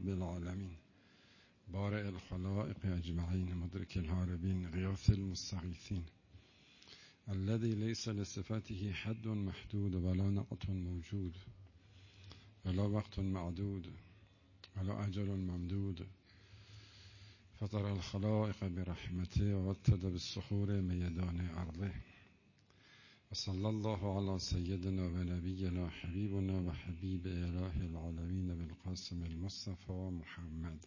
رب العالمين بارئ الخلائق أجمعين مدرك الهاربين غياث المستغيثين الذي ليس لصفاته حد محدود ولا نقط موجود ولا وقت معدود ولا أجل ممدود فطر الخلائق برحمته ووتد بالصخور ميدان أرضه وصلى الله على سيدنا ونبينا حبيبنا وحبيب إله العالمين بالقاسم المصطفى محمد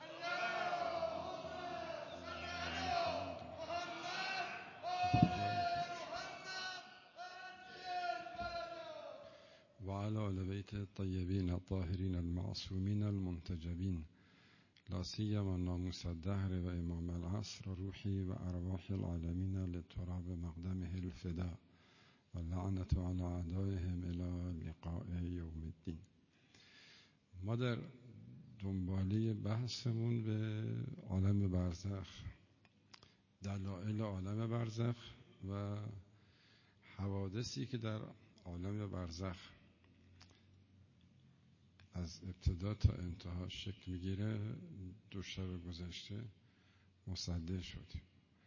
وعلى آل بيت الطيبين الطاهرين المعصومين المنتجبين لا سيما ناموس الدهر وإمام العصر روحي وأرواح العالمين لتراب مقدمه الفداء واللعنة على أعدائهم إلى لقاء يوم الدين. ما در دنباله بحثمون به عالم برزخ، دلایل عالم برزخ و حوادثی که در عالم برزخ از ابتدا تا انتها شکل میگیره دو شب گذشته مصدع شدیم.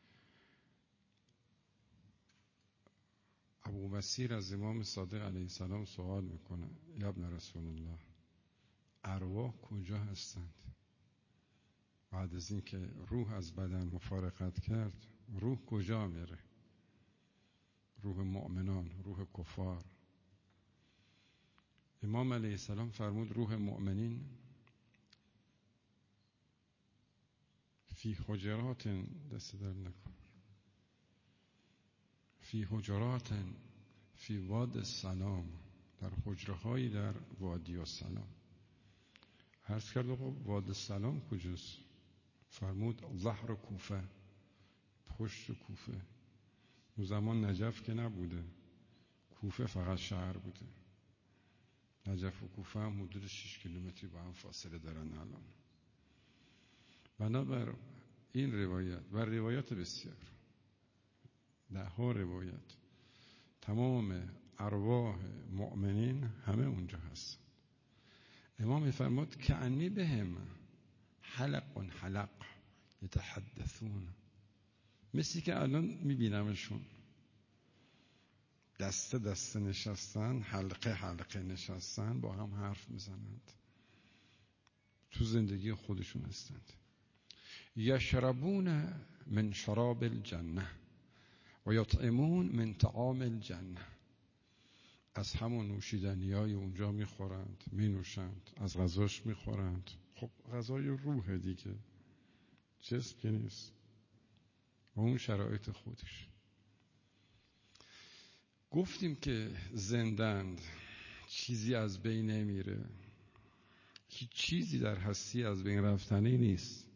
ابو بصیر از امام صادق علیه السلام سوال میکنه: یا ابن رسول الله، ارواح کجا هستند؟ بعد از اینکه روح از بدن مفارقت کرد، روح کجا میره؟ روح مؤمنان، روح کفار. امام علیه السلام فرمود روح مؤمنین فی حجرات، دست در نکن، فی حجرات فی واد السلام، در حجرهایی در وادی السلام. عرض کرد واد السلام کجاست؟ فرمود ظهر کوفه، پشت کوفه. اون زمان نجف که نبوده، کوفه فقط شهر بوده. نجف و کوفه هم حدود 6 کیلومتری با هم فاصله دارن الان. بنابر این روایت و روایات بسیار، ده ها روایت، تمام ارواح مؤمنین همه اونجا هست. امام میفرماد کأنی بهم حلق یتحدثون، مثل که الان میبینمشون دسته دسته نشستن، حلقه نشستن، با هم حرف میزنند، تو زندگی خودشون هستند. یشربون من شراب الجنه و یطعمون من طعام الجنه، از همون نوشیدنیای اونجا میخورند، مینوشند، از غذاش میخورند. خب غذای روح دیگه، جسم که نیست، و اون شرایط خودش. گفتیم که زندند، چیزی از بین نمیره، هیچ چیزی در هستی از بین رفتنی نیست.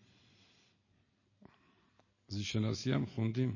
زیستشناسی هم خوندیم،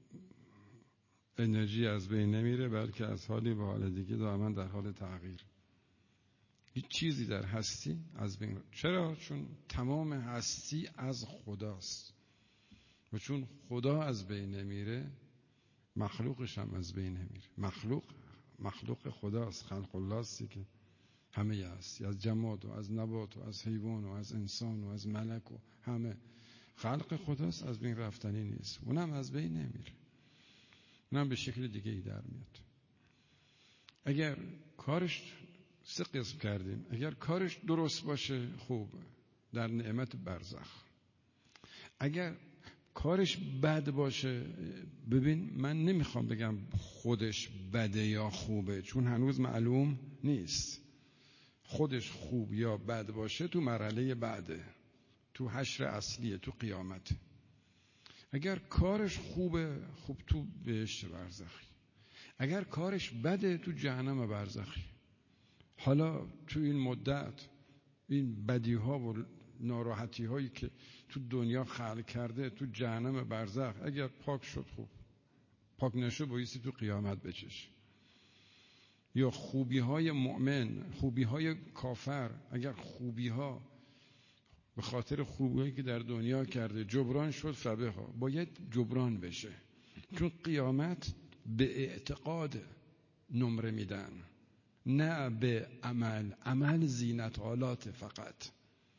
انرژی از بین نمیره، بلکه از حالی به حال دیگه دائما در حال تغییر. هیچ چیزی در هستی از بین. چرا؟ چون تمام هستی از خداست و چون خدا از بین نمیره، مخلوقش هم از بین نمیره. مخلوق خداست، خلق الله است که همه هستی، از جماد و از نبات و از حیوان و از انسان و از ملک و همه خلق خداست، از بین رفتنی نیست. اونم از بین نمیره، اونم به شکل دیگه ای در میاد. اگر کارش، 3 قسم کردیم، اگر کارش درست باشه خوب، در نعمت برزخ. اگر کارش بد باشه، ببین من نمیخوام بگم خودش بده یا خوبه، چون هنوز معلوم نیست. خودش خوب یا بد باشه تو مرحله بعده، تو حشر اصلیه، تو قیامت. اگر کارش خوبه، خوب تو بهشت برزخی. اگر کارش بده، تو جهنم برزخی. حالا تو این مدت این بدی ها و ناراحتی هایی که تو دنیا خلق کرده، تو جهنم برزخ اگر پاک شد خوب، پاک نشد بایستی تو قیامت بچش. یا خوبی های مؤمن، خوبی های کافر، اگر خوبی ها به خاطر خوبی که در دنیا کرده جبران شد، فبه ها باید جبران بشه، چون قیامت به اعتقاد نمره میدن، نه به عمل. عمل زینت آلات فقط.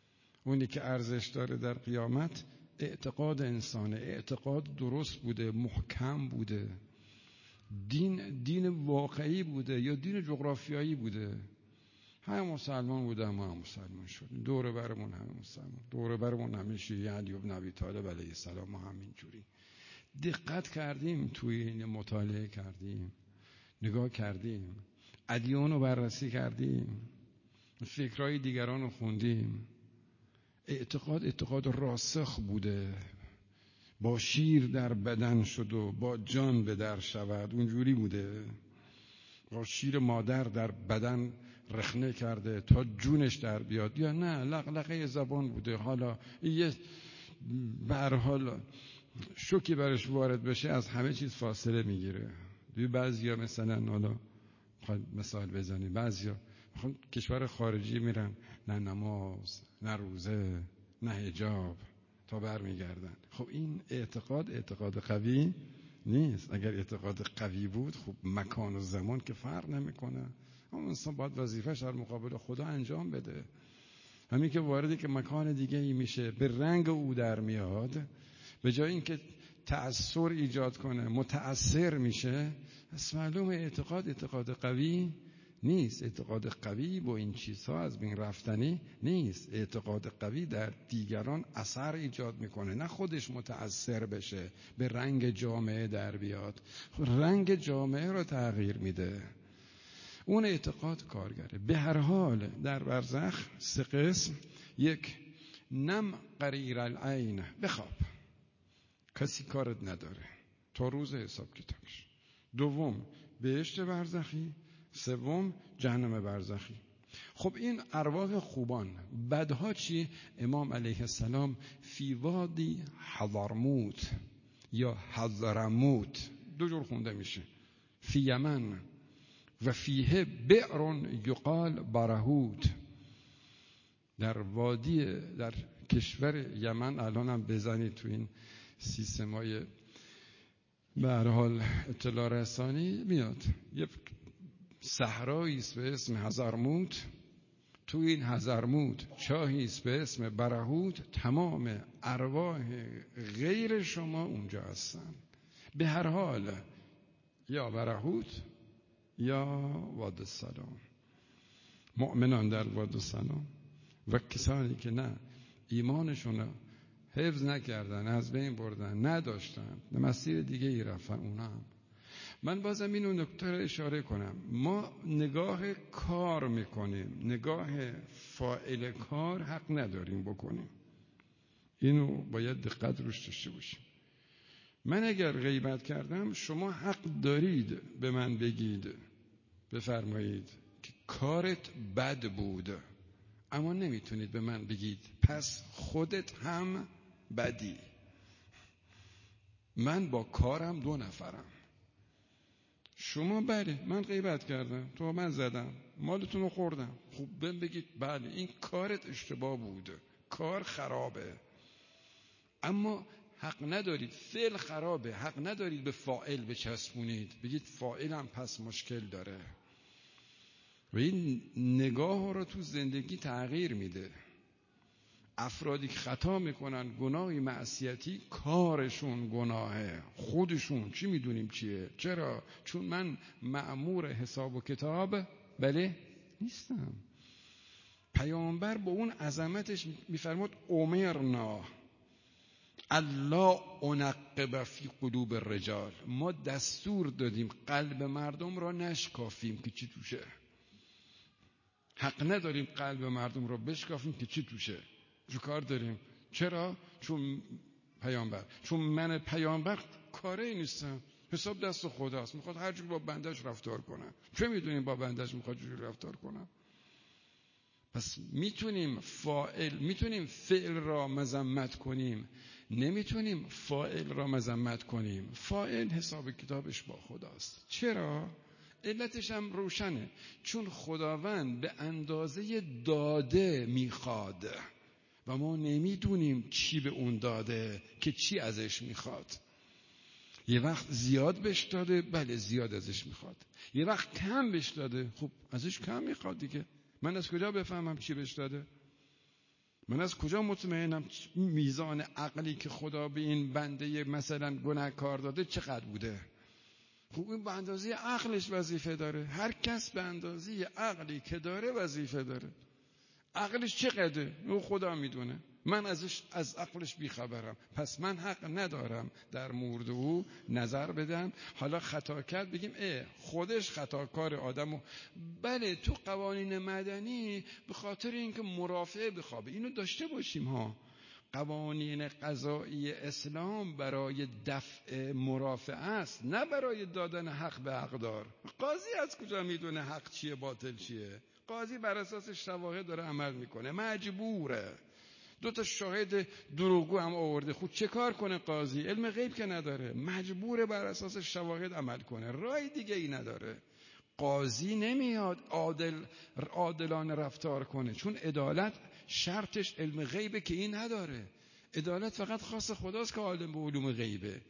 اونی که ارزش داره در قیامت اعتقاد انسانه. اعتقاد درست بوده، محکم بوده، دین واقعی بوده یا دین جغرافیایی بوده. همه مسلمان بوده، ما هم مسلمان شدیم. دور برمون همه مسلمان، دور برمون همه شیعه علی بن ابی طالب علیه السلام، ما همینجوری. دقت کردیم توی این مطالعه کردیم، نگاه کردیم، ادیان رو بررسی کردیم، فکرهای دیگران رو خوندیم. اعتقاد راسخ بوده، با شیر در بدن شد و با جان به در شود، اونجوری بوده. با شیر مادر در بدن رخنه کرده تا جونش در بیاد، یا نه لقلقه زبان بوده. حالا یه به هر حال شوکی برش وارد بشه از همه چیز فاصله میگیره. بعضیا مثلا، حالا مثال بزنیم، بعضیا کشور خارجی میرن، نه نماز، نه روزه، نه حجاب تا برمیگردن. خب این اعتقاد قوی نیست. اگر اعتقاد قوی بود، خب مکان و زمان که فرق نمیکنه. اما انسان باید وظیفه‌اش در مقابل خدا انجام بده. همین که واردی که مکان دیگه ای میشه، به رنگ او در میاد، به جای اینکه تأثیر ایجاد کنه متأثر میشه. پس معلومه اعتقاد قوی نیست. اعتقاد قوی با این چیزها از بین رفتنی نیست. اعتقاد قوی در دیگران اثر ایجاد میکنه، نه خودش متأثر بشه، به رنگ جامعه در بیاد، رنگ جامعه رو تغییر میده. اون اعتقاد کارگره. به هر حال در برزخ 3 قسم: 1 نم قریر العین، بخواب، کسی کارت نداره تا روز حساب کتابش. 2 بهشت برزخی. 3 جهنم برزخی. خب این ارواح خوبان. بدها چی؟ امام علیه السلام فی وادی حضرموت یا حضرموت، 2 جور خونده میشه، فی یمن و فیه بئر یقال برهوت، در وادی، در کشور یمن. الان هم بزنید تو این سیستمای به هر حال اطلاع رسانی میاد، یه صحرایی است به اسم حضرموت. تو این حضرموت چاهی است به اسم برهوت. تمام ارواح غیر شما اونجا هستن. به هر حال یا برهوت یا وادی السلام. مؤمنان در وادی السلام و کسانی که نه ایمانشون حفظ نکردن، از بین بردن، نداشتن، مسیر دیگه ای رفتن، اونا هم. من بازم اینو نکته رو اشاره کنم. ما نگاه کار میکنیم، نگاه فاعل کار حق نداریم بکنیم. اینو باید دقت روش داشته باشیم. من اگر غیبت کردم، شما حق دارید به من بگید، بفرمایید که کارت بد بود، اما نمیتونید به من بگید پس خودت هم بدی. من با کارم 2 نفرم. شما بله من غیبت کردم، تو من زدم، مالتون رو خوردم، خوب بگید بله این کارت اشتباه بود، کار خرابه، اما حق ندارید، فعل خرابه، حق ندارید به فاعل بچسبونید بگید فاعلم پس مشکل داره. و این نگاه رو تو زندگی تغییر میده. افرادی که خطا میکنن، گناهی معصیتی، کارشون گناهه، خودشون چی میدونیم چیه. چرا؟ چون من مأمور حساب و کتاب بله نیستم. پیامبر با اون عظمتش میفرماد امرنا الله انقب فی قلوب الرجال، ما دستور دادیم قلب مردم را نشکافیم که چی توشه. حق نداریم قلب مردم را بشکافیم که چی توشه. چه کار داریم؟ چرا؟ چون من پیامبر کاری نیستم، حساب دست خداست، میخواد هر جور با بندش رفتار کنه. چه میدونیم با بندش میخواد جوری رفتار کنه؟ پس میتونیم فعل را مذمت کنیم، نمیتونیم فاعل را مذمت کنیم. فاعل حساب کتابش با خداست. چرا؟ علتش هم روشنه، چون خداوند به اندازه داده میخواد و ما نمیدونیم چی به اون داده که چی ازش میخواد. یه وقت زیاد بهش داده، بله زیاد ازش میخواد. یه وقت کم بهش داده، خب ازش کم میخواد دیگه. من از کجا بفهمم چی بهش داده؟ من از کجا مطمئنم میزان عقلی که خدا به این بنده مثلا گناهکار داده چقدر بوده؟ خب این به اندازه عقلش وظیفه داره. هر کس به اندازه عقلی که داره وظیفه داره. عقلش چقدره او خدا میدونه، من از عقلش بیخبرم، پس من حق ندارم در مورد او نظر بدم. حالا خطا کرد بگیم خودش خطاکار آدمو. بله تو قوانین مدنی به خاطر اینکه مرافعه بخوابه اینو داشته باشیم ها. قوانین قضایی اسلام برای دفع مرافعه است، نه برای دادن حق به حقدار. قاضی از کجا میدونه حق چیه باطل چیه؟ قاضی بر اساس شواهد داره عمل میکنه، مجبوره. 2 شاهد دروغگو هم آورده، خود چه کار کنه قاضی؟ علم غیب که نداره، مجبوره بر اساس شواهد عمل کنه، راه دیگه ای نداره. قاضی نمیاد عادلانه رفتار کنه، چون عدالت شرطش علم غیبه که این نداره. عدالت فقط خاص خداست که عالم به علوم غیبه.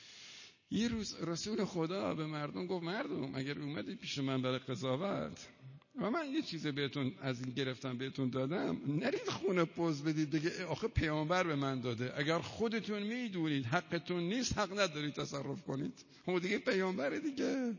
یه روز رسول خدا به مردم گفت مردم اگر اومدید پیش من برای قضاوت و من یه چیز بهتون از این گرفتم بهتون دادم، نرید خونه پوز بدید دیگه آخه پیامبر به من داده. اگر خودتون میدونید حقتون نیست، حق ندارید تصرف کنید. اون دیگه پیامبره دیگه.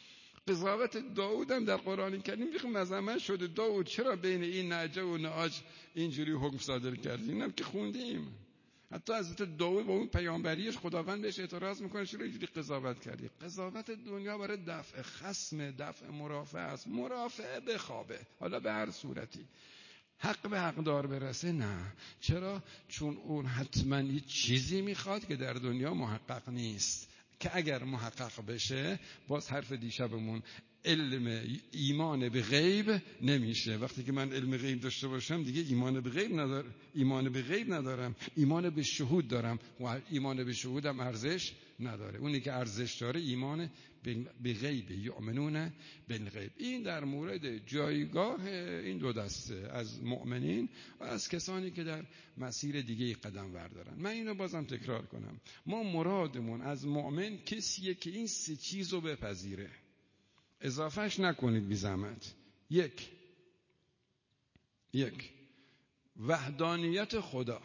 قضاوت داوود هم در قرآن کریم میگه مذمت شده، داوود چرا بین این نعجه و نعاج اینجوری حکم صادر کردی؟ اینم که خوندیم. حتی حضرت داوود با اون پیامبریش خداوند بهش اعتراض میکنه چرا اینجوری قضاوت کردی؟ قضاوت دنیا برای دفع خصم، دفع مرافعه است. مرافعه بخوابه، حالا به هر صورتی. حق به حقدار برسه نه. چرا؟ چون اون حتما یه چیزی میخواد که در دنیا محقق نیست، که اگر محقق بشه باز حرف دیشبمون علم ایمان به غیب نمیشه. وقتی که من علم غیب داشته باشم دیگه ایمان به غیب ندارم، ایمان به شهود دارم و ایمان به شهودم ارزش نداره. اونی که ارزش داره ایمان به غیب، یؤمنون بالغیب. این در مورد جایگاه این 2 دسته از مؤمنین و از کسانی که در مسیر دیگه قدم بردارن. من اینو بازم تکرار کنم، ما مرادمون از مؤمن کسیه که این 3 چیزو بپذیره. اضافهش نکنید بی زحمت. 1 وحدانیت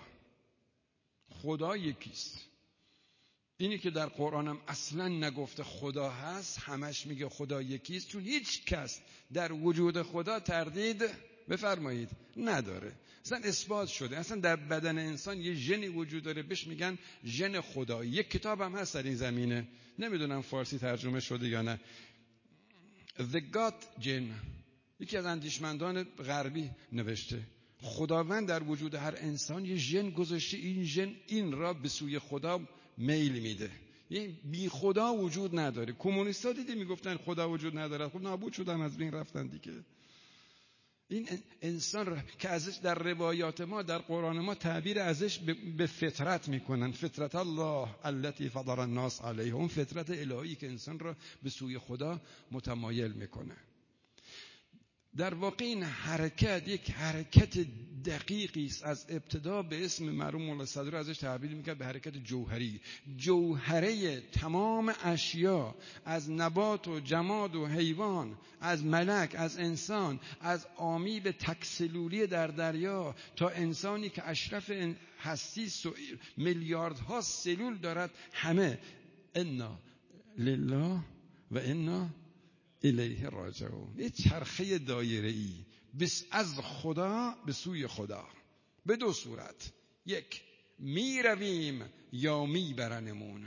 خدا یکیست. اینی که در قرآنم اصلا نگفته خدا هست، همش میگه خدا یکیست، چون هیچ کس در وجود خدا تردید بفرمایید نداره. اصلا اثبات شده. اصلا در بدن انسان یه ژنی وجود داره بهش میگن ژن خدا. یک کتاب هم هست در این زمینه، نمیدونم فارسی ترجمه شده یا نه، The God Gen. یکی از اندیشمندان غربی نوشته خداوند در وجود هر انسان یه ژن گذاشته، این ژن این را به سوی خدا میل میده. یعنی بی خدا وجود نداره. کمونیست‌ها دیدی میگفتن خدا وجود نداره، خب نابود شدن، از بین رفتن دیگه. این انسان را که ازش در روایات ما، در قرآن ما تعبیر ازش به فطرت میکنن، فطرت الله التي فطر الناس علیها، اون فطرت الهی که انسان را به سوی خدا متمایل میکنه. در واقع این حرکت یک حرکت دقیقی است. از ابتدا به اسم مرحوم مولا صدرا ازش تعبیر میکرد به حرکت جوهری. جوهره تمام اشیا، از نبات و جماد و حیوان، از ملک، از انسان، از آمی به تکسلولی در دریا تا انسانی که اشرف هستی میلیاردها سلول دارد، همه انا لله و انا الیه راجعون. یه چرخه دایره‌ای از خدا به سوی خدا به 2 صورت. 1 میرویم یا میبرنمون.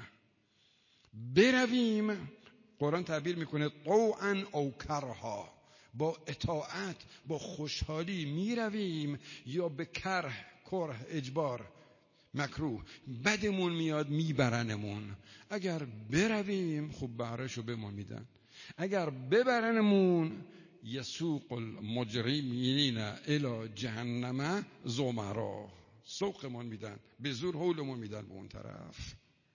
برویم قرآن تعبیر میکنه طوعا او کرها، با اطاعت با خوشحالی میرویم، یا به کره اجبار مکروه بدمون میاد میبرنمون. اگر برویم خب بهرهشو بهمون میدن، اگر ببرنمون یسوق المجرمین الی جهنم زمرا، سوقمون میدن، به زور حولمون میدن به اون طرف.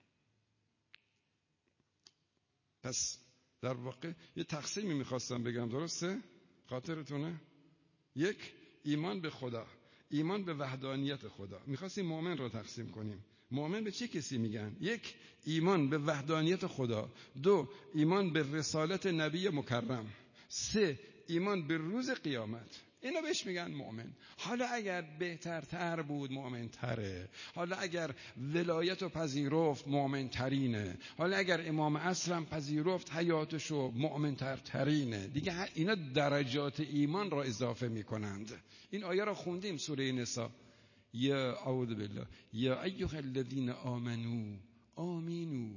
پس در واقع یه تقسیمی میخواستم بگم، درسته؟ خاطرتونه؟ 1 ایمان به خدا، ایمان به وحدانیت خدا. میخواستیم مؤمن رو تقسیم کنیم. مؤمن به چه کسی میگن؟ 1 ایمان به وحدانیت خدا، 2 ایمان به رسالت نبی مکرم، 3 ایمان به روز قیامت. اینا بهش میگن مؤمن. حالا اگر بهترتر بود مؤمن تره، حالا اگر ولایت و پذیرفت مؤمن ترینه، حالا اگر امام اصلم پذیرفت حیاتشو مؤمن ترینه دیگه. اینا درجات ایمان را اضافه میکنند. این آیه را خوندیم سوره نساء. یا اعوذ بالله یا ایها الذین آمنو آمینو.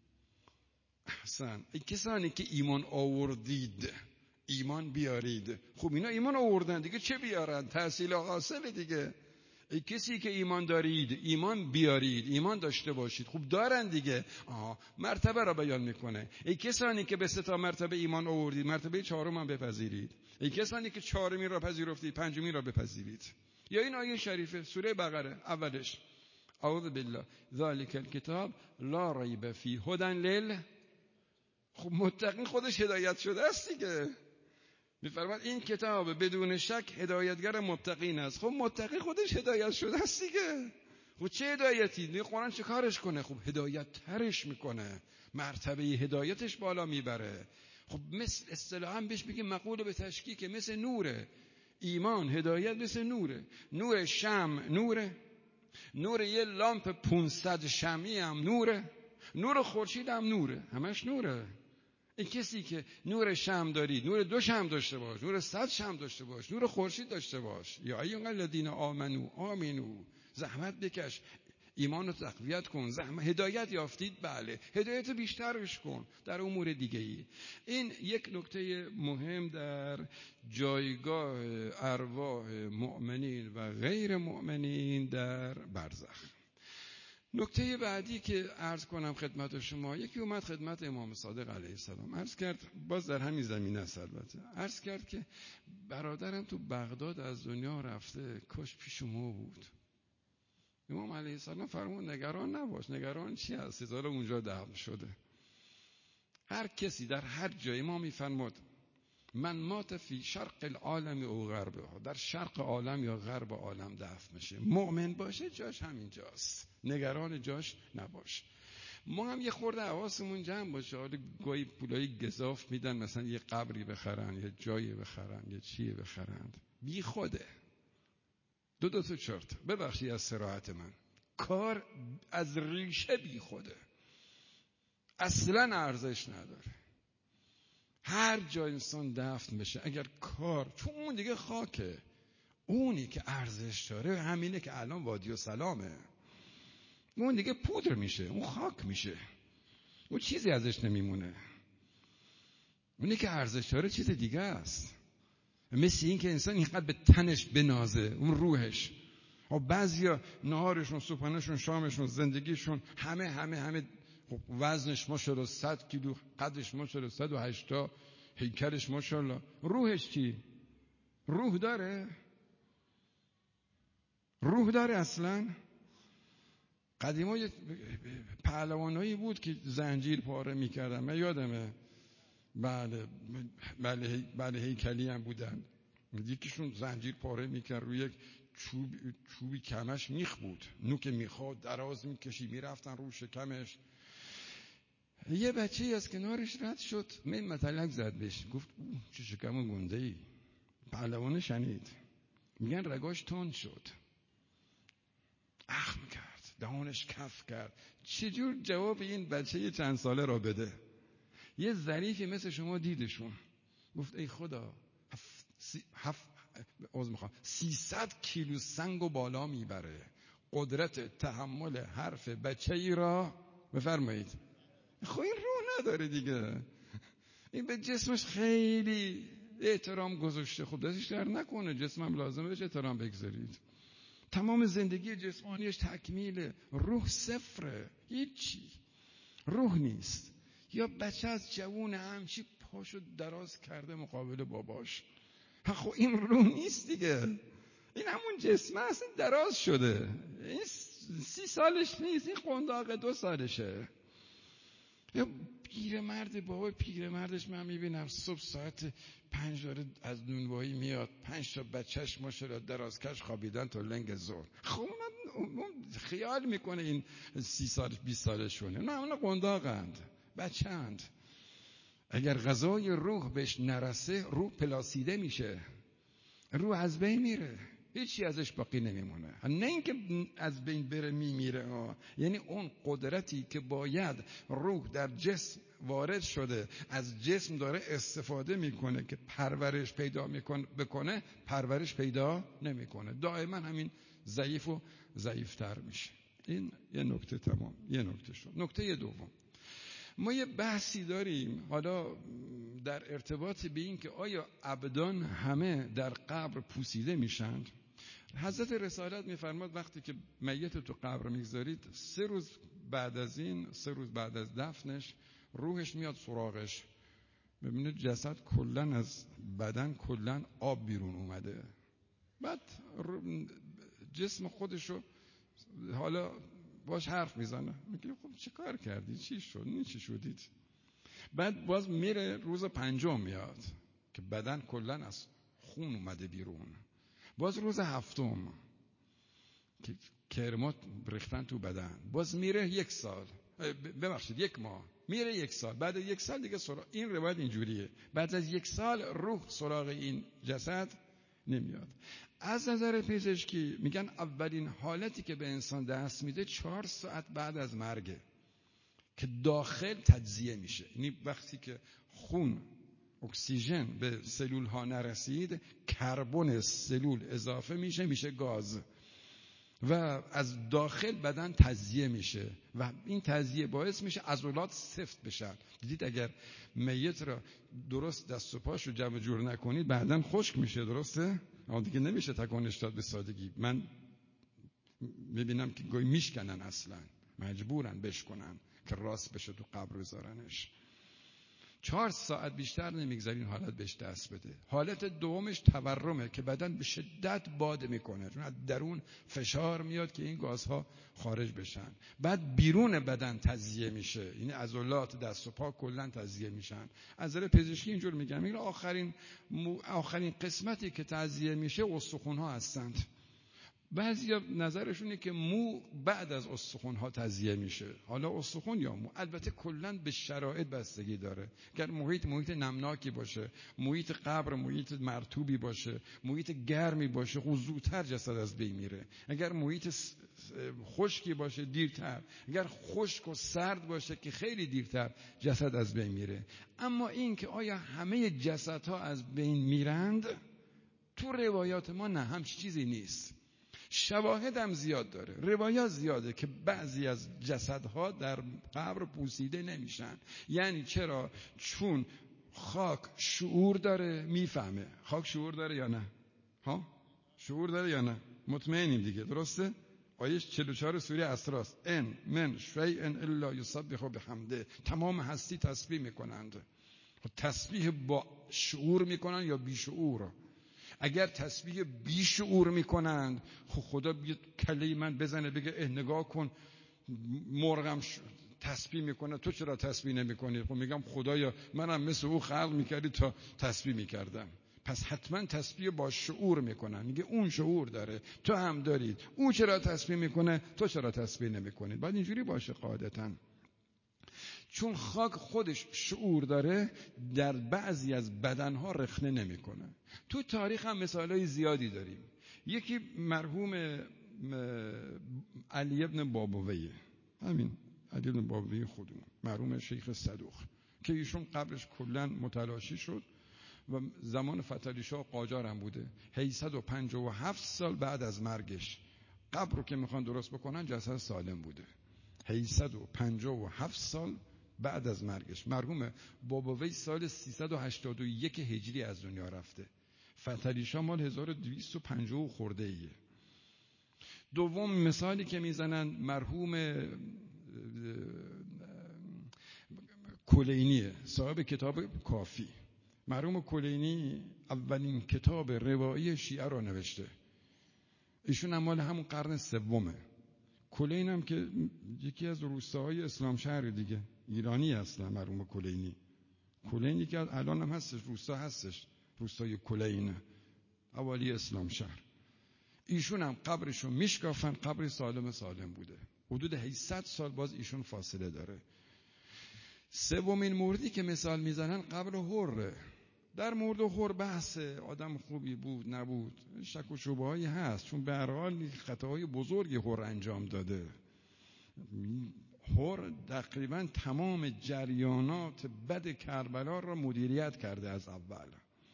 احسن. ای کسانی که ایمان آوردید ایمان بیارید. خب اینا ایمان آوردن دیگه، چه بیارن؟ تحصیل حاصل دیگه. ای کسی که ایمان دارید ایمان بیارید، ایمان داشته باشید. خب دارن دیگه. مرتبه را بیان میکنه. ای کسانی که به 3 مرتبه ایمان آوردید مرتبه 4م هم بپذیرید. ای کسانی که 4می را پذیرفتید 5می را بپذیرید. یا این آیه شریفه سوره بقره اولش اعوذ بالله ذالک الکتاب لا ریب فیه هدی خب متقین خودش هدایت شده است دیگه. می‌فرماد این کتاب بدون شک هدایتگر متقین است. خب متقی خودش هدایت شده است دیگه. خب چه هدایتی؟ دیگه قرآن چه کارش کنه؟ خب هدایت ترش میکنه، مرتبه هدایتش بالا میبره. خب مثل اصطلاحاً بهش میگه مقوله به تشکیک، مثل نوره. ایمان هدایت مثل نوره. نور شمع نوره، نور یه لامپ 500 شمعی هم نوره، نور خورشید هم نوره، همش نوره. این کسی که نور شمع دارید، نور 2 شمع داشته باش، نور 100 شمع داشته باش، نور خورشید داشته باش. یا ایها الذین آمنو آمینو. زحمت بکش، ایمان رو تقویت کن. هدایت یافتید، بله، هدایت بیشترش کن در امور دیگه ای. این یک نکته مهم در جایگاه ارواح مؤمنین و غیر مؤمنین در برزخ. نکته بعدی که عرض کنم خدمت شما، یکی اومد خدمت امام صادق علیه السلام عرض کرد، باز در همین زمینه است البته، عرض کرد که برادرم تو بغداد از دنیا رفته، کاش پیش ما بود. امام علیه السلام فرمود نگران نباش. نگران چی هستی؟ حالا اونجا دفن شده. هر کسی در هر جایی، ما میفرمود من مات فی شرق العالم او غربه، در شرق عالم یا غرب عالم دفن میشه. مؤمن باشه جاش همینجاست، نگران جاش نباش. ما هم یه خورده حواسمون جمع باشه. حالا گاهی پولای گزاف میدن مثلا یه قبری بخرن، یه جایی بخرن، یه چیه بخرن، بی خوده. دو تا چرت، ببخشید از صراحت من، کار از ریشه بی خوده، اصلا ارزش نداره. هر جا انسان دفن بشه اگر کار، چون اون دیگه خاکه، اونی که ارزش داره همینه که الان وادی و سلامه. اون دیگه پودر میشه، اون خاک میشه، اون چیزی ازش نمیمونه. اونی که ارزش داره چیز دیگه است. مثل این که انسان اینقدر به تنش بنازه، اون روحش. بعضیا نهارشون، صبحانهشون، شامشون، زندگیشون همه وزنش ماشاءالله 100 کیلو، قدش ماشاءالله 180، هیکلش ماشاءالله. روحش چی؟ روح داره؟ روح داره اصلا؟ قدیما یه پهلوانایی بود که زنجیر پاره میکردن، من یادمه. بله هیکلی هم بودن. یکیشون زنجیر پاره میکرد، روی یک چوبی کمش میخ بود، نوک میخا دراز میکشی، میرفتن رو شکمش. یه بچه از کنارش رد شد، متلک زد بهش، گفت چه شکم گنده ای. پهلوان شنید، میگن رگاش تند شد، اخم کرد، دهانش کف کرد. چجور جواب این بچه چند ساله را بده؟ یه ظریفی مثل شما دیدشون، گفت ای خدا 300 کیلو سنگ و بالا میبره، قدرت تحمل حرف بچه ای را بفرمایید. خب این روح نداره دیگه، این به جسمش خیلی احترام گذاشته. خب دستش در نکنه، جسمم لازمه بهش احترام بگذارید. تمام زندگی جسمانیش تکمیله، روح صفره، هیچی روح نیست. یا بچه از جوون همچی پاشو دراز کرده مقابل باباش، خب این روح نیست دیگه، این همون جسمه اصلا دراز شده. این 30 سالش نیست، این قنداق 2 سالشه. یا پیرمرد، بابا پیرمردش من میبینم صبح ساعت 5 داره از نونوایی میاد، 5 تا بچهش ماشاءالله درازکش خوابیدن تا لنگ ظهر. خب اون خیال میکنه این 30 سال 20 سالشونه، نه اونا قنداقند، بچه‌اند. اگر غذای روح بهش نرسه روح پلاسیده میشه. روح از بین میره، هیچی ازش باقی نمیمونه. نه اینکه از بین بره میمیره، یعنی اون قدرتی که باید روح در جسم وارد شده، از جسم داره استفاده میکنه که پرورش پیدا بکنه، پرورش پیدا نمیکنه، دائما همین ضعیف و ضعیفتر میشه. این یه نکته. تمام. یه نکته شد. نکته دوم، ما یه بحثی داریم حالا در ارتباط به این که آیا ابدان همه در قبر پوسیده میشند؟ حضرت رسالت میفرماد وقتی که میت تو قبر میگذارید 3 روز بعد از این، 3 روز بعد از دفنش، روحش میاد سراغش، ببینید جسد کلن از بدن کلن آب بیرون اومده. بعد جسم خودشو حالا باش حرف میزنه، میگه خب چه کار کردی، چی شد، این چی شدید؟ بعد باز میره روز 5 میاد که بدن کلن از خون اومده بیرون. باز روز 7 که کرمات ریختن تو بدن. باز میره 1 سال، ببخشید 1 ماه، میره 1 سال. بعد 1 سال دیگه این روایت اینجوریه، بعد از 1 سال روح سراغ این جسد نمیاد. از نظر پزشکی میگن اولین حالتی که به انسان دست میده 4 ساعت بعد از مرگه که داخل تجزیه میشه. یعنی وقتی که خون، اکسیژن به سلول ها نرسید، کربن سلول اضافه میشه گاز و از داخل بدن تجزیه میشه و این تجزیه باعث میشه عضلات سفت بشن. دیدید اگر میت را درست دست و پاش رو جمع جور نکنید بعدن خشک میشه، درسته؟ اما دیگه نمیشه تکانش داد به سادگی. من میبینم که گوی میشکنن، اصلا مجبورن بشکنن که راست بشه تو قبر بذارنش. 4 ساعت بیشتر نمیگذاره این حالت بهش دست بده. حالت دومش تورمه که بدن به شدت باد میکنه، چون از درون فشار میاد که این گازها خارج بشن. بعد بیرون بدن تجزیه میشه، یعنی عضلات دست و پا کلا تجزیه میشن. از نظر پزشکی اینجور میگم آخرین قسمتی که تجزیه میشه استخوان‌ها هستند. بعضیا نظرشونه که مو بعد از استخوان‌ها تجزیه میشه. حالا استخوان یا مو، البته کلاً به شرایط بستگی داره. اگر محیط نمناکی باشه، محیط قبر محیط مرطوبی باشه، محیط گرمی باشه، خب زودتر جسد از بین میره. اگر محیط خشکی باشه دیرتر، اگر خشک و سرد باشه که خیلی دیرتر جسد از بین میره. اما این که آیا همه جسدها از بین میرند، تو روایات ما نه، همچین چیزی نیست. شواهد هم زیاد داره، روایات زیاده که بعضی از جسدها در قبر پوسیده نمیشن. یعنی چرا؟ چون خاک شعور داره، میفهمه. خاک شعور داره یا نه؟ شعور داره یا نه؟ مطمئنیم دیگه، درسته؟ آیه 44 سوره اسراء، ان من شیء الا یسبح بحمده، تمام هستی تسبیح میکنند. تسبیح با شعور میکنن یا بی شعور؟ اگر تسبیح بی شعور میکنند، خدا بیاد کله من بزنه بگه نگاه کن مرغم تسبیح میکنه، تو چرا تسبیح نمیکنی؟ خب میگم خدایا منم مثل او خلق میکردی تا تسبیح میکردم. پس حتما تسبیح با شعور میکنن. میگه اون شعور داره، تو هم دارید. او چرا تسبیح میکنه، تو چرا تسبیح نمیکنید؟ باید اینجوری باشه قاعدتاً. چون خاک خودش شعور داره، در بعضی از بدنها رخنه نمیکنه. تو تاریخ هم مثالای زیادی داریم. یکی مرحوم علی ابن بابویه، همین علی ابن بابویه خودمون، مرحوم شیخ صدوق، که ایشون قبرش کلا متلاشی شد و زمان فتحعلی شاه قاجار هم بوده. 857 سال بعد از مرگش قبر رو که میخوان درست بکنن جسد سالم بوده. 857 سال بعد از مرگش. مرحوم بابوی سال 381 هجری از دنیا رفته. فتحعلی شاه مال 1250 خورده ایه. دوم مثالی که میزنن مرحوم کلینیه، صاحب کتاب کافی. مرحوم کلینی اولین کتاب روایی شیعه را نوشته. ایشون هم مال همون قرن سومه. کلین هم که یکی از روستاهای اسلام شهر دیگه، ایرانی اصلا مرحوم کلینی. کلین یکی از الان هم هستش، روستا هستش، روستای کلین، اوالی اسلام شهر. ایشون هم قبرشو میشکافن، قبر سالم بوده. حدود 800 سال باز ایشون فاصله داره. سومین موردی که مثال میزنن قبر حره. در مورد هور بحث آدم خوبی بود نبود شک و شبهه‌ای هست، چون به هر حال خطاهای بزرگی هور انجام داده. هور تقریبا تمام جریانات بد کربلا را مدیریت کرده از اول.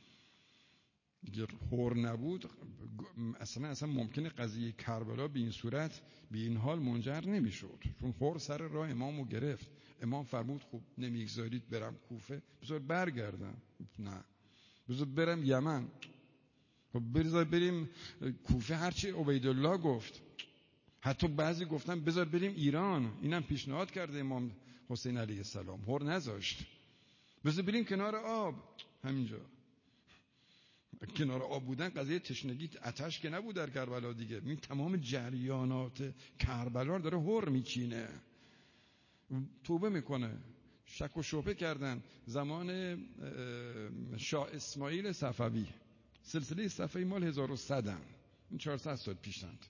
اگر هور نبود اصلا ممکنه قضیه کربلا به این صورت به این حال منجر نمیشد، چون هور سر راه امامو گرفت. امام فرمود خب نمیگذارید برم کوفه، بذار برگردم. نه، بذار برم یمن. خب بذار بریم کوفه، هرچی عبیدالله گفت. حتی بعضی گفتن بذار بریم ایران، اینم پیشنهاد کرده امام حسین علیه السلام، هور نذاشت. بذار بریم کنار آب. همینجا کنار آب بودن قضیه تشنگی آتش که نبود در کربلا دیگه. این تمام جریانات کربلا رو داره هور میچینه. توبه میکنه. شک و شبهه کردن زمان شاه اسماعیل صفوی، سلسله صفوی مال 1100 این 400 سال پیشند.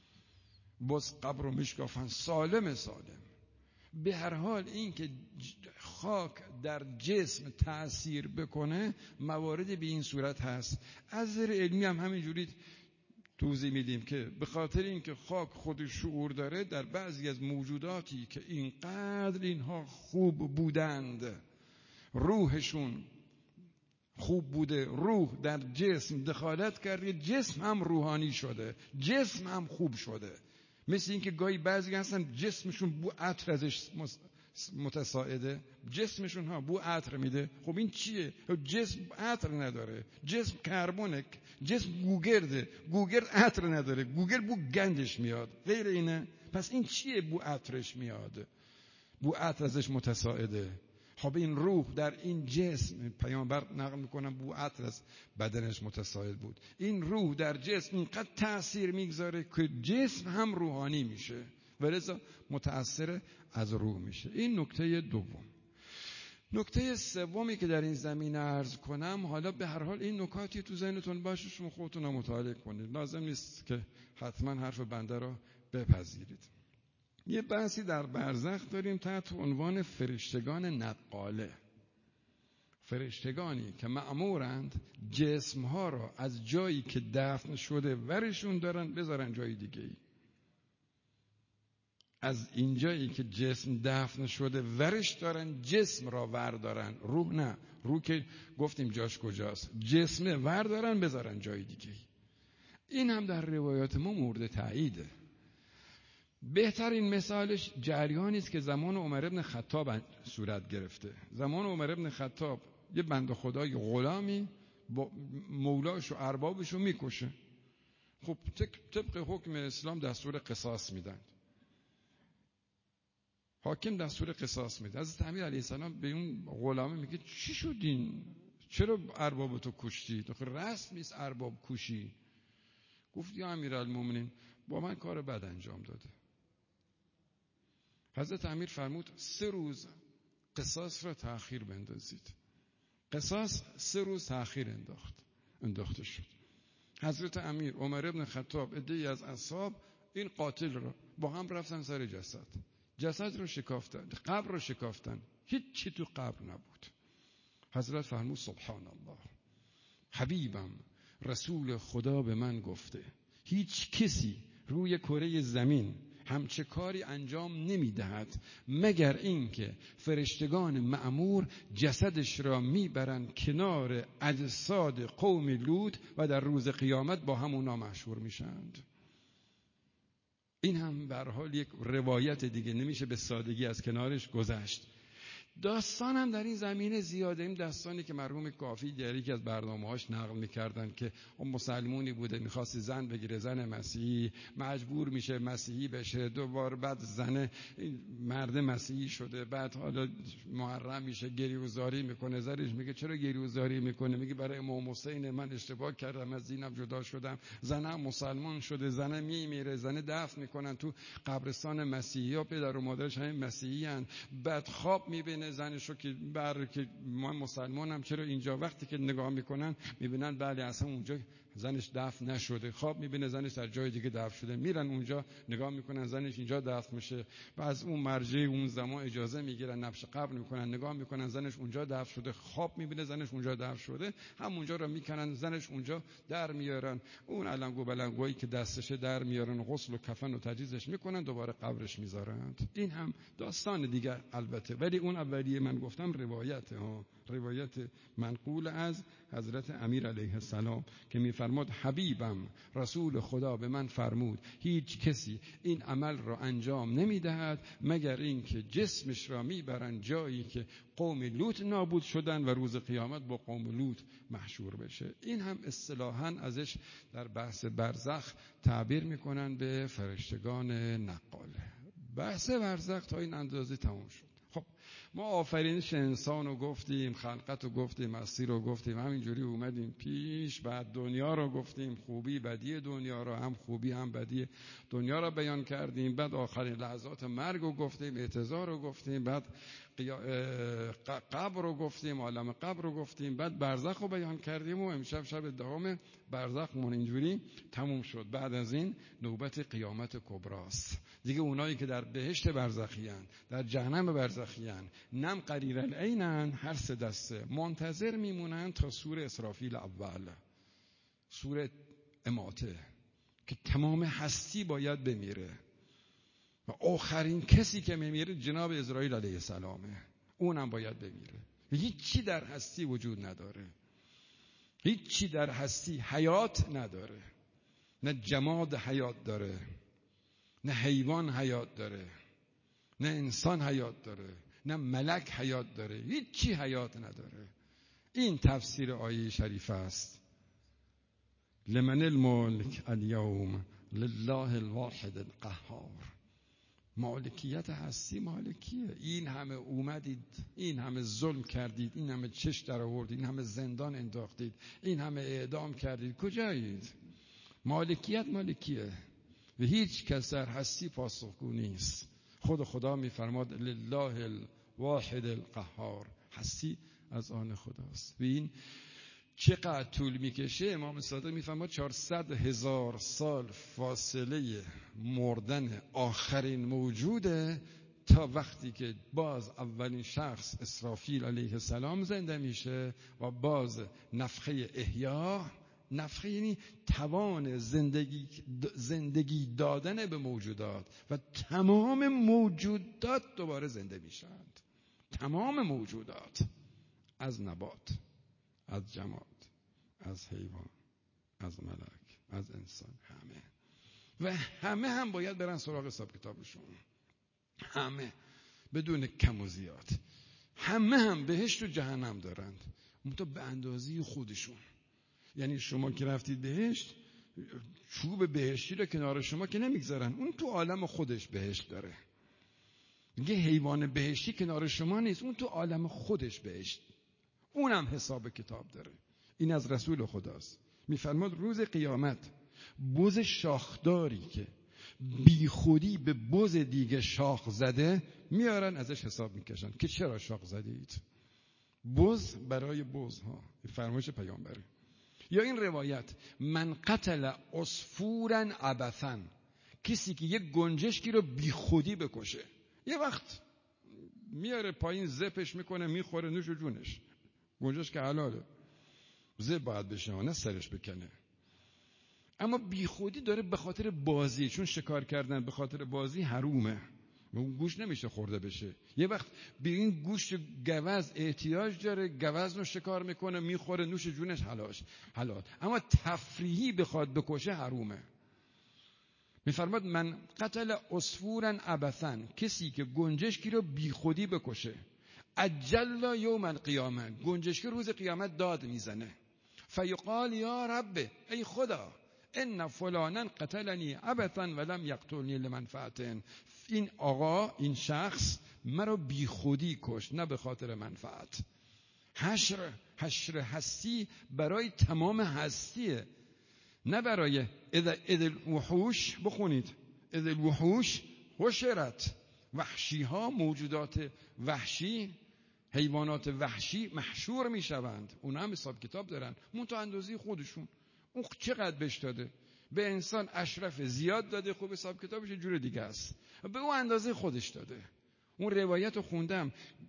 باز قبر رو میشکافن سالم. به هر حال این که خاک در جسم تأثیر بکنه موارد به این صورت هست. از نظر علمی هم همینجوری توضیح میدیم که به خاطر اینکه خاک خود شعور داره، در بعضی از موجوداتی که اینقدر اینها خوب بودند، روحشون خوب بوده، روح در جسم دخالت کرده، جسم هم روحانی شده، جسم هم خوب شده. مثل این که گاهی بعضی هستن جسمشون بو عطر ازش متساعده، جسمشون ها بو عطر میده. خب این چیه؟ جسم عطر نداره، جسم کربونه، جسم گوگرده، گوگرد عطر نداره، گوگرد بو گندش میاد، غیر اینه. پس این چیه بو عطرش میاد، بو عطر ازش متساعده؟ خب این روح در این جسم، پیامبر نقل میکنن بو عطر از بدنش متساعد بود. این روح در جسم اینقدر تأثیر میگذاره که جسم هم روحانی میشه و لذا متأثر از روح میشه. این نکته دوم. نکته سومی که در این زمینه عرض کنم، حالا به هر حال این نکاتی تو ذهنتون باشه، شما خودتون هم مطالعه کنید، لازم نیست که حتما حرف بنده را بپذیرید. یه بحثی در برزخ داریم تحت عنوان فرشتگان نقاله. فرشتگانی که مأمورند جسمها را از جایی که دفن شده ورشون دارن بذارن جای دیگه ای. از این جایی که جسم دفن شده ورش دارن جسم را وردارن، روح نه. روح که گفتیم جاش کجاست، جسم وردارن بذارن جای دیگه ای. این هم در روایات ما مورد تاییده. بهترین مثالش جریانی است که زمان عمر ابن خطاب صورت گرفته. زمان عمر ابن خطاب یه بنده خدای غلامی با مولاش و اربابش رو میکشه. خب طبق حکم اسلام دستور قصاص میدن. حاکم دستور قصاص میده. حضرت امیر علیه السلام به اون غلام میگه چی شدین؟ چرا اربابتو کشتی؟ تو رسم نیست ارباب کشی. گفت یا امیرالمومنین با من کار بد انجام داده. حضرت امیر فرمود 3 روز قصاص را تأخیر بندازید. قصاص 3 روز تأخیر انداخته شد. حضرت امیر، عمر ابن خطاب، عده‌ای از اصحاب این قاتل را با هم رفتن سر جسد رو شکافتن، قبر رو شکافتن، هیچ چی تو قبر نبود. حضرت فرمود سبحان الله، حبیبم رسول خدا به من گفته هیچ کسی روی کره زمین همچه کاری انجام نمیدهد مگر اینکه فرشتگان مأمور جسدش را میبرند کنار اجساد قوم لوط و در روز قیامت با همونا محشور میشند. این هم به هر حال یک روایت دیگه، نمیشه به سادگی از کنارش گذشت. داستان هم در این زمینه زیاده. این داستانی که مرحوم کافی در یکی از برنامه‌هاش نقل می‌کردن که اون مسلمونی بوده می‌خواست زن بگیره، زن مسیحی، مجبور میشه مسیحی بشه، دوباره بعد زن مرد مسیحی شده، بعد حالا محرم میشه، گریه‌وزاری میکنه. زنش میگه چرا گریه‌وزاری میکنه؟ میگه برای امام حسین من اشتباه کردم، از دینم جدا شدم. زنم مسلمان شده، زن میمیره، زن دفن میکنن تو قبرستان مسیحی‌ها، پدر و مادرش همین مسیحی‌ان. بعد خواب میبینه زنشو که که من مسلمانم، چرا اینجا؟ وقتی که نگاه میکنن میبینن بله اصلا اونجا زنش دفن نشده، خواب میبینه زنش در جای دیگه دفن شده، میرن اونجا نگاه میکنن زنش اینجا دفن میشه، و از اون مرجع اون زمان اجازه میگیرن نبش قبر میکنن، نگاه میکنن زنش اونجا دفن شده، خواب میبینه زنش اونجا دفن شده، همونجا رو میکنن زنش اونجا در میارن، اون علنگو بلنگویی که دستشه در میارن، غسل و کفن و تجهیزش میکنن، دوباره قبرش میذارن. این هم داستان دیگر البته، ولی اون اولیه من گفتم روایت منقول از حضرت امیر علیه السلام که میفرماد حبیبم رسول خدا به من فرمود هیچ کسی این عمل را انجام نمیدهد مگر اینکه جسمش را میبرن جایی که قوم لوط نابود شدن و روز قیامت با قوم لوط محشور بشه. این هم اصطلاحاً ازش در بحث برزخ تعبیر میکنن به فرشتگان نقاله. بحث برزخ تا این اندازه تمام شد. خب ما آفرینش انسان رو گفتیم، خلقت رو گفتیم، مسیر رو گفتیم، همینجوری اومدیم پیش، بعد دنیا رو گفتیم، خوبی بدی دنیا رو، هم خوبی هم بدی دنیا رو بیان کردیم، بعد آخرین لحظات مرگ رو گفتیم، اعتذار رو گفتیم، بعد قبر رو گفتیم، عالم قبر رو گفتیم، بعد برزخ رو بیان کردیم و امشب شب دهم برزخمون اینجوری تموم شد. بعد از این نوبت قیامت کبراست دیگه. اونایی که در بهشت برزخیان، در جهنم برزخیان، نم قریرن عینن، هر سه دسته منتظر میمونن تا سور اسرافیل اول، سور اماته، که تمام هستی باید بمیره و آخرین کسی که میمیره جناب اسرائیل علیه السلامه، اونم باید بمیره. هیچی در هستی وجود نداره، هیچی در هستی حیات نداره، نه جماد حیات داره، نه حیوان حیات داره، نه انسان حیات داره، نه ملک حیات داره، هیچی حیات نداره. این تفسیر آیه شریفه است. لمن الملک الیوم لله الواحد القهار. مالکیت هستی مالکیه. این همه اومدید، این همه ظلم کردید، این همه چش در آوردید، این همه زندان انداختید، این همه اعدام کردید، کجایید؟ مالکیت مالکیه و هیچ کس در هستی پاسخگو نیست. خدا میفرماد لله الواحد القهار، هستی از آن خداست. و این چقدر طول میکشه؟ امام صادق میفرماد 400,000 سال فاصله مردن آخرین موجوده تا وقتی که باز اولین شخص اسرافیل علیه السلام زنده میشه و باز نفخه احیا، نفخه یعنی توان زندگی دادن به موجودات، و تمام موجودات دوباره زنده میشند. تمام موجودات، از نبات، از جماد، از حیوان، از ملک، از انسان، همه. و همه هم باید برن سراغ حساب کتابشون، همه بدون کم و زیاد. همه هم بهشت و جهنم دارند، منتها به اندازه خودشون. یعنی شما که رفتید بهشت، چوب بهشتی رو کنار شما که نمیگذارن، اون تو عالم خودش بهشت داره. میگه حیوان بهشتی کنار شما نیست، اون تو عالم خودش بهشت، اونم حساب کتاب داره. این از رسول خداست. میفرماد روز قیامت بز شاخداری که بی خودی به بز دیگه شاخ زده میارن ازش حساب میکشن که چرا شاخ زدید. بز برای بز ها، فرمایش پیامبره. یا این روایت من قتل عصفورا عبثا، کسی که یک گنجشکی رو بی خودی بکشه، یه وقت میاره پایین زپش میکنه میخوره نوش جونش، گنجشک حلاله، زپ باید بشه نه سرش بکنه، اما بی خودی داره به خاطر بازی، چون شکار کردن به خاطر بازی حرومه و اون گوشت نمیشه خورده بشه. یه وقت به این گوشت گوز احتیاج داره، گوز رو شکار میکنه میخوره نوش جونش حلال، اما تفریحی بخواد بکشه حرومه. میفرماد من قتل عصفورا عبثا، کسی که گنجشکی رو بی خودی بکشه، اجل یوم القیامه، گنجشکی روز قیامت داد میزنه، فیقال یا رب، ای خدا، ان فلانا قتلنی عبثا ولم یقتلنی لمنفعه، این آقا، این شخص مرا بی خودی کشت نه به خاطر منفعت. حشر هستی برای تمام هستیه، نه برای اذ الوحوش. بخونید اذ الوحوش حشرت، وحشی ها، موجودات وحشی، حیوانات وحشی محشور میشوند. اونا هم حساب کتاب دارن، منتها اندازه خودشون. اون چقدر بهش داده؟ به انسان اشرف زیاد داده، خوب حساب کتابش یه جور دیگه است، به اون اندازه خودش داده. اون روایت رو خوندم،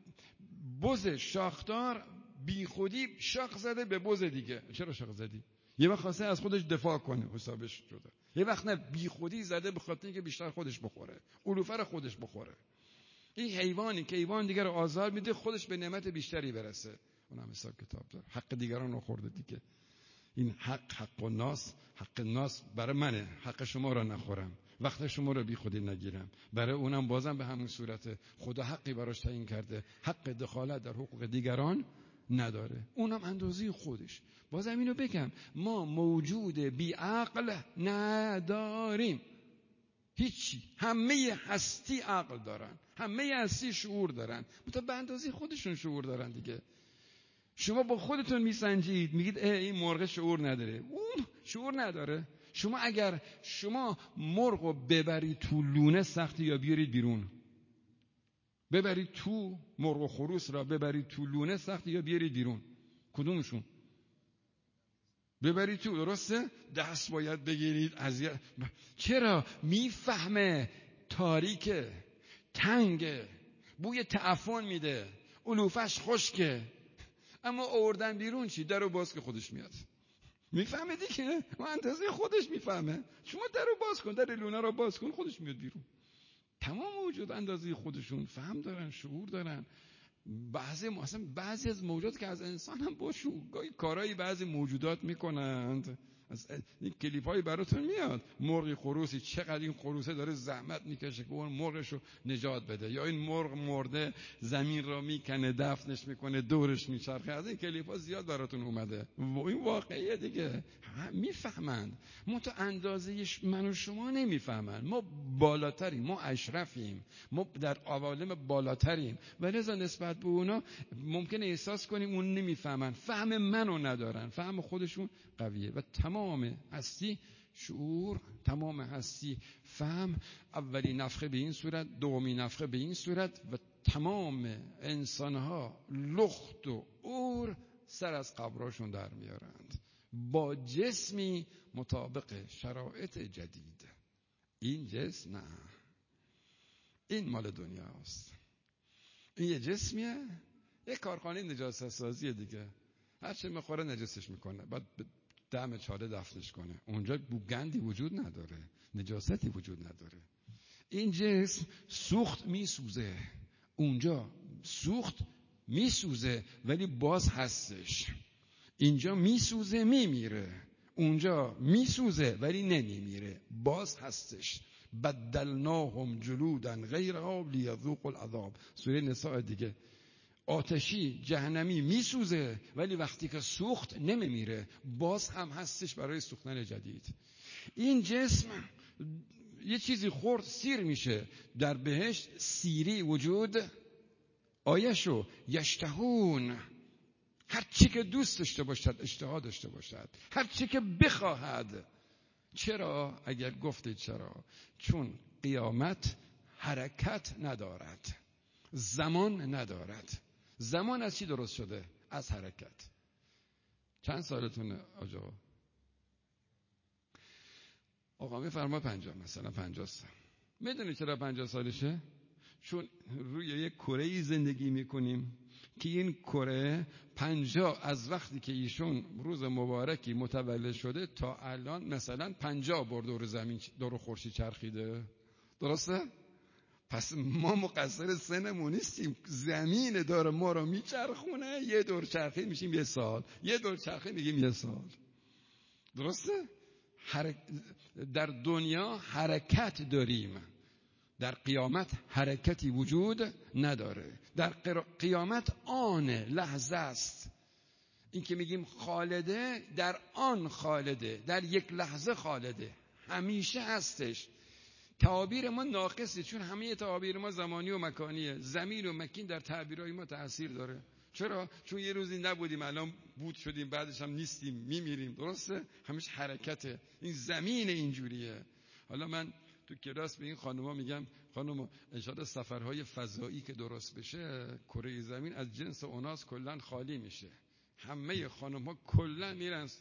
بز شاخدار بی خودی شاخ زده به بز دیگه. چرا شاخ زدی؟ یه وقت خواسته از خودش دفاع کنه، حسابش شده. یه وقت نه، بی خودی زده به خاطر اینکه بیشتر خودش بخوره، علوفه رو خودش بخوره. این حیوانی که حیوان دیگر رو آزار میده، خودش به نعمت بیشتری برسه، اونم حساب کتاب داره. حق دیگران رو خورده دیگه. این حق ناس برای منه، حق شما رو نخورم، وقت شما رو بی خودی نگیرم. برای اونم بازم به همون صورته، خدا حقی براش تعیین کرده، حق دخالت در حقوق دیگران نداره، اونم اندازه خودش. بازم اینو بگم، ما موجود بی عقل نداریم، هیچی. همه هستی عقل دارن، همه هستی شعور دارن، منتها به اندازه خودشون شعور دارن دیگه. شما با خودتون میسنجید، میگید این مرغ شعور نداره، اون شعور نداره. شما اگر شما مرغ رو ببرید تو لونه سختی، یا بیارید بیرون؟ ببرید تو، مرغ و خروس را ببرید تو لونه سختی، یا بیارید بیرون؟ کدومشون؟ ببرید تو، درسته؟ دست باید بگیرید. چرا؟ میفهمه تاریکه، تنگه، بوی تعفن میده، علوفش خشکه. اما آوردن بیرون چی؟ درو باز که خودش میاد. میفهمه دیگه، و اندازه خودش میفهمه. شما درو باز کن، در لونه رو باز کن، خودش میاد بیرون. تمام وجود اندازه خودشون فهم دارن، شعور دارن. بعضی از موجودات که از انسان هم باشون گاهی کارهایی بعضی موجودات میکنند. این کلیپ هایی براتون میاد، مرغی خروسی، چقدر این خروسه داره زحمت میکشه که اون مرغش رو نجات بده، یا این مرغ مرده زمین را میکنه، دفنش میکنه، دورش میچرخه. از این کلیپ ها زیاد براتون اومده. این واقعیه دیگه، میفهمند. ما تا اندازه من و شما نمیفهمند. ما بالاتریم، ما اشرفیم، ما در عوالم بالاتریم، ولذا نسبت به اونا ممکنه احساس کنیم اون نمیفهمن، فهم منو ندارن، فهم خودشون قویه. و تمام هستی شعور، تمام هستی فهم. اولی نفخه به این صورت، دومی نفخه به این صورت، و تمام انسانها لخت و عور سر از قبراشون در میارند با جسمی مطابق شرایط جدید. این جسم نه، این مال دنیاست. این یه جسمیه، یه کارخانه نجاست سازیه دیگه. هر چه میخوره نجاسش میکنه، بعد دم چاله دفنش کنه. اونجا بوگندی وجود نداره، نجاستی وجود نداره. این جسم سوخت میسوزه، اونجا سوخت میسوزه ولی باز هستش. اینجا میسوزه میمیره، اونجا میسوزه ولی نمیمیره، باز هستش. بدلناهم جلودا غیرها لیذوقوا العذاب. سوره نساء دیگه. آتشی جهنمی میسوزه ولی وقتی که سوخت نمیمیره، باز هم هستش برای سوختن جدید. این جسم یه چیزی خورد سیر میشه. در بهشت سیری وجود آیشو یشتهون، هر چی که دوست داشته باشد، اشتها داشته باشد، هر چی که بخواهد. چرا؟ اگر گفتید چرا؟ چون قیامت حرکت ندارد، زمان ندارد. زمان از چی درست شده؟ از حرکت. چند سالتونه آجا؟ آقا میفرما 50، مثلا 50 سال. میدونی چرا 50 سالشه؟ چون روی یک کره‌ای زندگی میکنیم که این کره 50 از وقتی که ایشون روز مبارکی متولد شده تا الان مثلا 50 بار دور زمین، دور خورشید چرخیده. درسته؟ پس ما مقصر سنمون نیستیم، زمین داره ما رو میچرخونه. یه دور چرخی میشیم یه سال، یه دور چرخی میگیم یه سال. درسته؟ در دنیا حرکت داریم، در قیامت حرکتی وجود نداره. در قیامت آن لحظه است. این که میگیم خالده، در آن خالده، در یک لحظه خالده، همیشه هستش. تعابیر ما ناقصه، چون همه تعابیر ما زمانی و مکانیه. زمین و مکین در تعبیرهای ما تأثیر داره. چرا؟ چون یه روزی نبودیم، الان بود شدیم، بعدش هم نیستیم، میمیریم. درسته؟ همیشه حرکته. این زمین اینجوریه. حالا من تو کلاس به این خانوما میگم خانوما انشاءالله سفرهای فضایی که درست بشه، کره زمین از جنس اوناس کلن خالی میشه. همه خانوما کلن میرن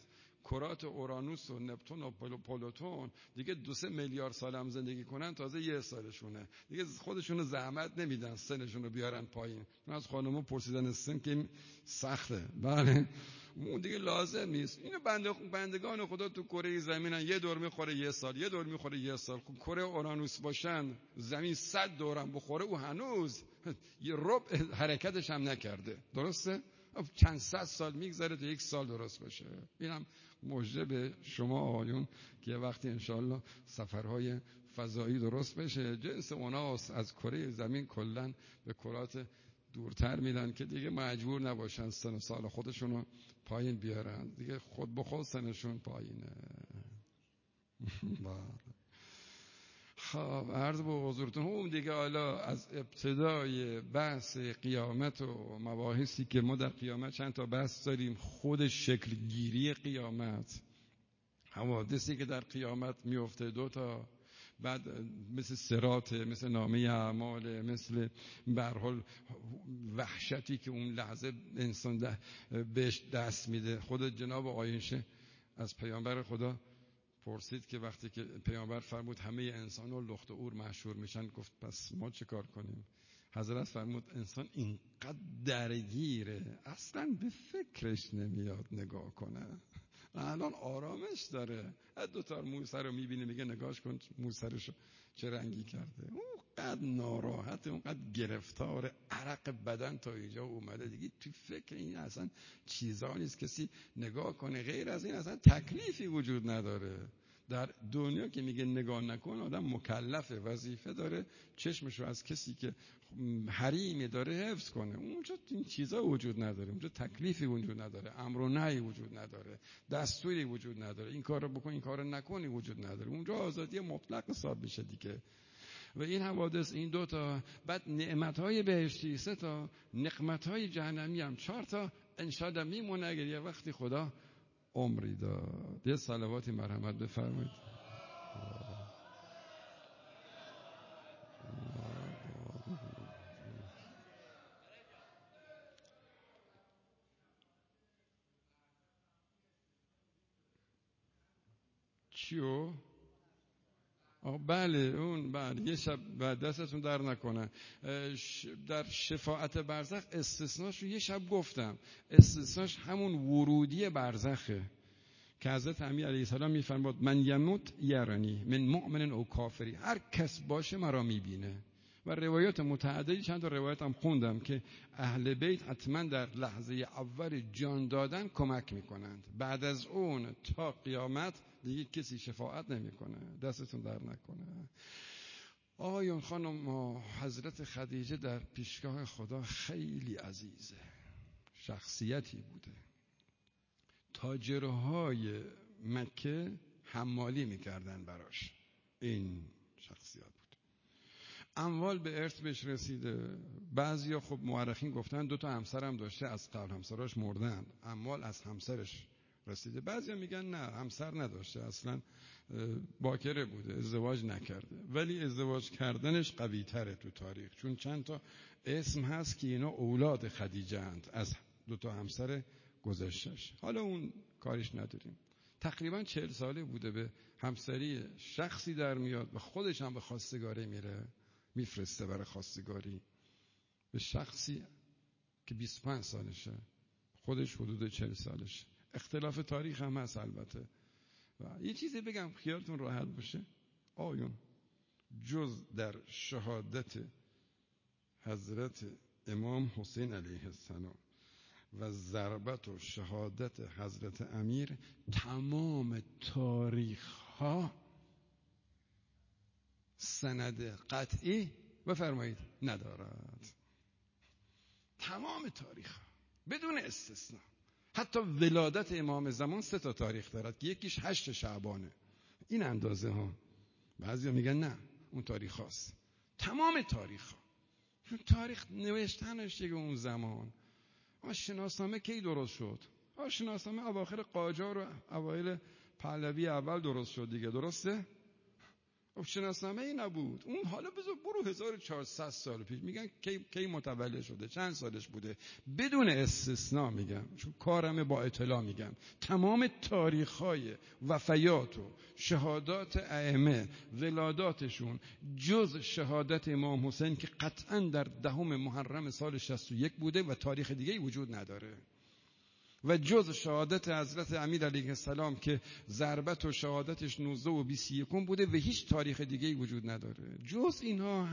کرات اورانوس و نپتون و پلوتون دیگه 2-3 میلیارد سال هم زندگی کنن، تازه 1 سالشونه دیگه، خودشونو زحمت نمیدن سنشونو بیارن پایین. من از خانم‌ها پرسیدن سن که سخته، بله اون دیگه لازم نیست. اینو بندگان خدا تو کره زمینن، یه دور میخوره 1 سال، یه دور میخوره 1 سال. خب کره اورانوس باشن زمین 100 دورم بخوره، او هنوز یه ربع حرکتش هم نکرده، درسته؟ چند صد سال میگذره تا 1 سال درست باشه. اینم مژده به شما آقایون که وقتی انشالله سفرهای فضایی درست بشه، جنس اوناست از کره زمین کلن به کرات دورتر میدن که دیگه مجبور نباشن سن و سال خودشونو پایین بیارن، دیگه خود به خود سنشون پایینه. خب عرض به حضورتون اون دیگه حالا از ابتدای بحث قیامت و مباحثی که ما در قیامت چند تا بحث داریم، خود شکل گیری قیامت، حوادثی که در قیامت میفته 2 تا، بعد مثل صراط، مثل نامه اعمال، مثل به هر حال وحشتی که اون لحظه انسان بهش دست میده. خود جناب عایشه از پیامبر خدا پرسید که وقتی که پیامبر فرمود همه انسان‌ها لخت و اور محشور میشن، گفت پس ما چه کار کنیم؟ حضرت فرمود انسان اینقدر درگیره اصلا به فکرش نمیاد نگاه کنه، الان آرامش داره. 2 تا موسی رو میبینه میگه نگاش کن موسرشو چه رنگی کرده، اونقدر ناراحت، اونقدر گرفتار، عرق بدن تا اینجا اومده دیگه تو فکر این اصلا چیزا نیست کسی نگاه کنه. غیر از این اصلا تکلیفی وجود نداره. در دنیا که میگه نگاه نکن، آدم مکلفه، وظیفه داره چشمشو از کسی که حریمی داره حفظ کنه. اونجا این چیزا وجود نداره، اونجا تکلیفی وجود نداره، امر و نهی وجود نداره، دستوری وجود نداره، این کارو بکن این کارو نکنی وجود نداره. اونجا آزادی مطلق حساب میشه دیگه. و این حوادث این 2 تا، بعد نعمت‌های بهشتی 3 تا، نقمت‌های جهنمی هم 4 تا انشاءالله میمونه اگر یه وقتی خدا عمری داد. یه صلواتی مرحمت بفرمایید. چیو؟ بله اون، بله یه شب بعد دستتون در نکنه. در شفاعت برزخ استثناش رو یه شب گفتم، استثناش همون ورودی برزخه که حضرت امیر علیه السلام میفرماد من یموت یرانی من مؤمن او کافری، هر کس باشه مرا میبینه. و روایات متعددی، چند تا روایت هم خوندم که اهل بیت حتما در لحظه اول جان دادن کمک میکنند، بعد از اون تا قیامت دیگه کسی شفاعت نمیکنه. دستتون در نکنه. آقایون خانم، حضرت خدیجه در پیشگاه خدا خیلی عزیزه، شخصیتی بوده. تاجرهای مکه حمالی میکردن براش، این شخصیت بود. اموال به ارث بهش رسیده. بعضیا خب مورخین گفتن 2 تا همسر هم داشته، از قبل همسراش مردن، اموال از همسرش رسیده. بعضیا میگن نه همسر نداشته، اصلا باکره بوده، ازدواج نکرده. ولی ازدواج کردنش قوی تره تو تاریخ، چون چند تا اسم هست که اینا اولاد خدیجه اند از 2 تا همسر گذشتش. حالا اون کاریش نداریم. تقریبا 40 ساله بوده به همسری شخصی در میاد و خودش هم به خواستگاری میره، میفرسته برای خواستگاری به شخصی که 25 سالشه، خودش حدود 40 سالشه. اختلاف تاریخ هم هست البته. و یه چیزی بگم خیالتون راحت باشه آیون، جز در شهادت حضرت امام حسین علیه السلام و ضربت و شهادت حضرت امیر، تمام تاریخ ها سند قطعی بفرمایید ندارد. تمام تاریخ بدون استثناء. حتی ولادت امام زمان 3 تا تاریخ دارد که یکیش 8 شعبانه. این اندازه ها. بعضیا میگن نه اون تاریخ هاست. تمام تاریخ ها. چون تاریخ نوشتنش دیگه اون زمان. شناسنامه کی درست شد؟ شناسنامه اواخر قاجار و اوایل پهلوی اول درست شد دیگه، درسته؟ خب شناسنامه ای نبود. اون حالا بذار برو 1400 سال پیش، میگن کی متولد شده، چند سالش بوده، بدون استثناء میگم، چون کارم با اطلاع میگم، تمام تاریخ‌های وفیات و شهادات ائمه، ولاداتشون، جز شهادت امام حسین که قطعاً در 10 محرم سال 61 بوده و تاریخ دیگه‌ای وجود نداره، و جز شهادت حضرت امیر علیه السلام که ضربت و شهادتش 19 و 21 بوده و هیچ تاریخ دیگه‌ای وجود نداره. جز اینها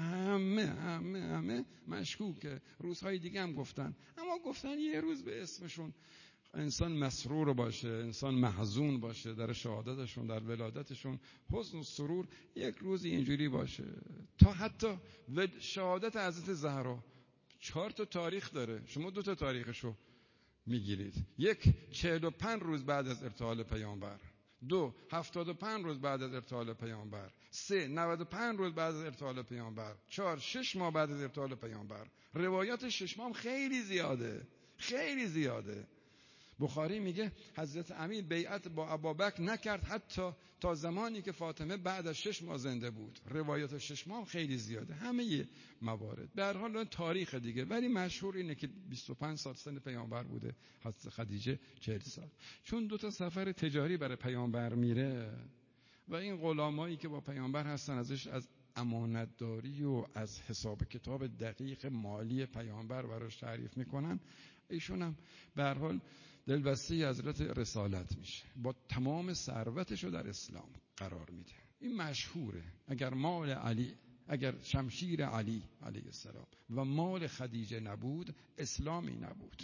همه مشکوکه. روزهای دیگه هم گفتن، اما گفتن یه روز به اسمشون انسان مسرور باشه، انسان محزون باشه در شهادتشون، در ولادتشون، حزن و سرور یک روز اینجوری باشه. تا حتی شهادت حضرت زهرا 4 تا تاریخ داره، شما 2 تا تاریخشو میگیرید. 1 45 روز بعد از ارتحال پیامبر، 2 75 روز بعد از ارتحال پیامبر، 3 95 روز بعد از ارتحال پیامبر، 4 6 ماه بعد از ارتحال پیامبر. روایات 6 ماه خیلی زیاده. بخاری میگه حضرت امیر بیعت با ابوبکر نکرد حتی تا زمانی که فاطمه بعد از 6 ماه زنده بود. روایات 6 ماه خیلی زیاده، همه موارد. به هر حال تاریخ دیگه، ولی مشهور اینه که 25 سال سن پیامبر بوده، حضرت خدیجه 40 سال. چون 2 تا سفر تجاری برای پیامبر میره و این غلامایی که با پیامبر هستن ازش از امانتداری و از حساب کتاب دقیق مالی پیامبر براش تعریف میکنن، ایشون هم به هر حال دلبسته حضرت رسالت میشه، با تمام ثروتشو در اسلام قرار میده. این مشهوره. اگر مال علی، اگر شمشیر علی علیه السلام و مال خدیجه نبود، اسلامی نبود.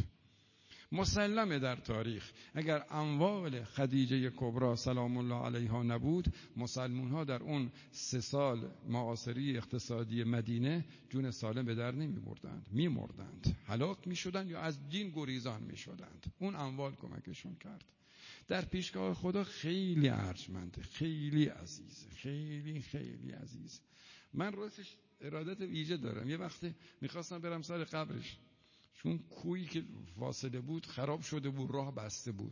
مسلمه در تاریخ اگر اموال خدیجه کبری سلام الله علیها نبود، مسلمون ها در اون 3 سال معاصری اقتصادی مدینه جون سالم به در میمردند، هلاک میشدند یا از دین گریزان میشدند. اون اموال کمکشون کرد. در پیشگاه خدا خیلی ارجمنده، خیلی عزیزه، خیلی عزیز. من راستش ارادت ویژه دارم. یه وقتی میخواستم برم سر قبرش، چون کویی که فاصله بود خراب شده بود، راه بسته بود،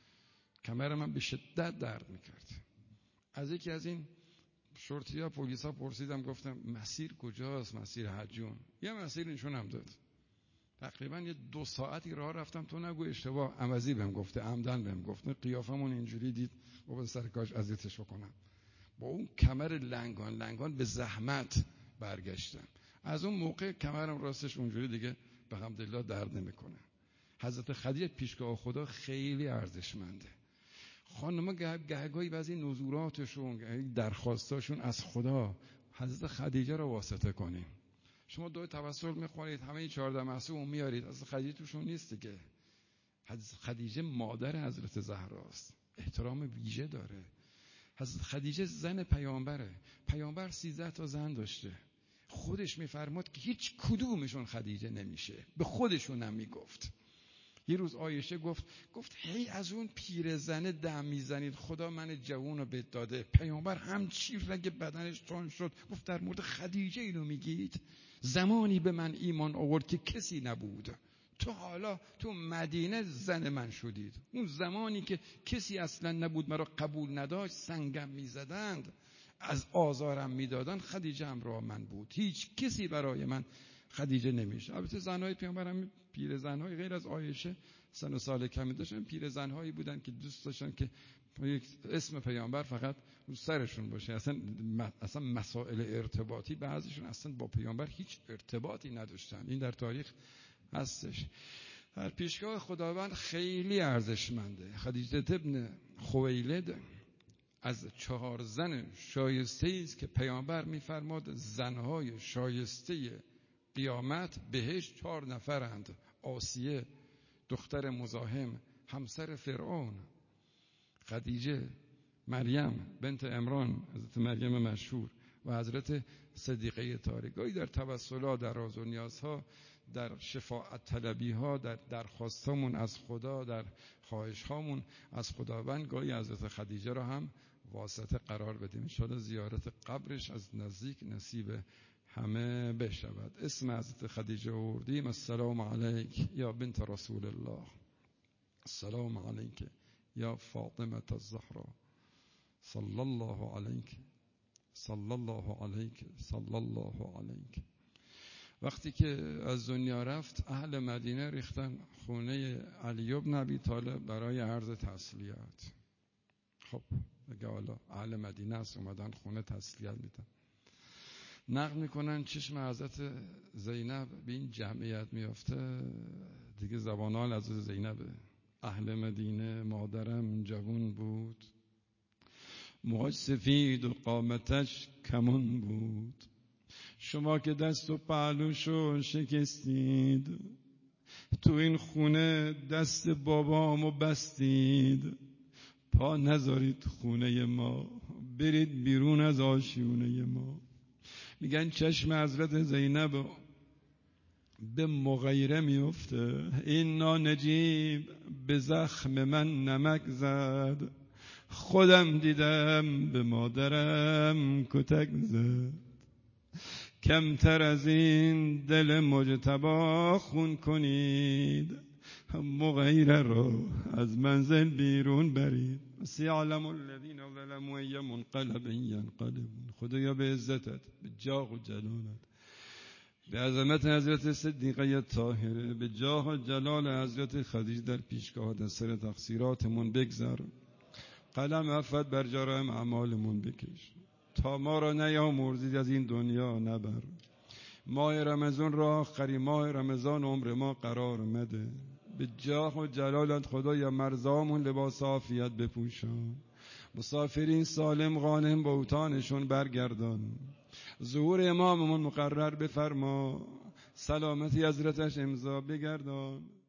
کمر من به شدت درد میکرد. از یکی از این شرطی‌ها پلیسا پرسیدم، گفتم مسیر کجاست؟ مسیر حجون. یه مسیر نشون هم داد. تقریبا 2 ساعتی راه رفتم، تو نگو اشتباه، عوضی بهم گفته، عمدن بهم گفته. قیافمون اینجوری دید، بابا سرکاش اذیتش بکنم. با اون کمر لنگان به زحمت برگشتم. از اون موقع کمرم راستش اونجوری دیگه به الحمدلله درد نمیکنه. حضرت خدیجه پیشگاه خدا خیلی ارزشمنده. خانم‌ها گهگاهی بعضی نزوراتشون، درخواستاشون از خدا، حضرت خدیجه رو واسطه کنیم. شما دعای توسل میخونید، همه این 14 معصوم میارید، حضرت خدیجه توشون نیست دیگه. حضرت خدیجه مادر حضرت زهراست، احترام ویژه داره. حضرت خدیجه زن پیامبره. پیامبر 13 تا زن داشته. خودش میفرماد که هیچ کدومشون خدیجه نمیشه، به خودشون هم میگفت. یه روز عایشه گفت هی از اون پیرزنه دم میزنید، خدا من جوون رو بهت داده. پیامبر همچی رگ بدنش تند شد، گفت در مورد خدیجه اینو میگید؟ زمانی به من ایمان آورد که کسی نبود، تو حالا تو مدینه زن من شدید. اون زمانی که کسی اصلا نبود، مرا قبول نداشت، سنگم میزدند، از آزارم میدادن، خدیجه همراه من بود. هیچ کسی برای من خدیجه نمیشه. البته زنهای پیامبر هم پیر زنهای غیر از عایشه سن و سال کمی داشتن، پیر زنهایی بودن که دوست داشتن که اسم پیامبر فقط رو سرشون باشه. اصلا مسائل ارتباطی بعضیشون اصلا با پیامبر هیچ ارتباطی نداشتن. این در تاریخ هستش. در پیشگاه خداوند خیلی ارزشمنده. خدیجه ابن خویلد از 4 زن شایسته است که پیامبر می‌فرماد زنهای شایسته قیامت بهش 4 نفرند. آسیه دختر مزاحم همسر فرعون، خدیجه، مریم بنت عمران، حضرت مریم مشهور، و حضرت صدیقه طاهره. گاهی در توسلات، در راز و نیازها، در شفاعت طلبی‌ها، در درخواستامون از خدا، در خواهش‌هامون از خداوند، گاهی حضرت خدیجه را هم واسطه قرار بدیم. ان شاءالله زیارت قبرش از نزدیک نصیب همه بشود. اسم حضرت خدیجه آوردیم. السلام علیک یا بنت رسول الله، السلام علیک یا فاطمه الزهرا، صلی الله علیک صلی الله علیک صلی الله علیک. وقتی که از دنیا رفت اهل مدینه ریختن خونه علی بن ابی طالب برای عرض تسلیت. خب بگه حالا اهل مدینه است اومدن خونه تسلیت میدن. نقل میکنن چشم حضرت زینب به این جمعیت میافته، دیگه زبانال از زینب اهل مدینه مادرم جوان بود، موهاش سفید و قامتش کمان بود، شما که دست و پهلوشو شکستید، تو این خونه دست بابامو بستید، پا نذارید خونه ما، برید بیرون از آشیونه ما. میگن چشم حضرت زینب به مغیره میفته، این نجیب به زخم من نمک زد، خودم دیدم به مادرم کتک زد، کمتر از این دل مجتبی خون کنید، مغیره رو از منزل بیرون برید. سیعلم الذین ظلموا ای منقلب ینقلبون. خدایا به عزتت، به جاه و جلالت، به عظمت حضرت صدیقه طاهره، به جاه و جلال حضرت خدیجه در پیشگاه از سر تقصیراتمون بگذر، قلم عفوت بر جرایم اعمالمون بکش، تا ما را نیامرزید از این دنیا نبر. ماه رمضان را آخرین ماه رمضان عمر ما قرار مده، به جاه و جلالت خدایا مرزامون لباس عافیت بپوشان، مسافرین سالم غانم با اوطانشون برگردان، ظهور اماممون مقرر بفرما، سلامتی حضرتش امضا بگردان.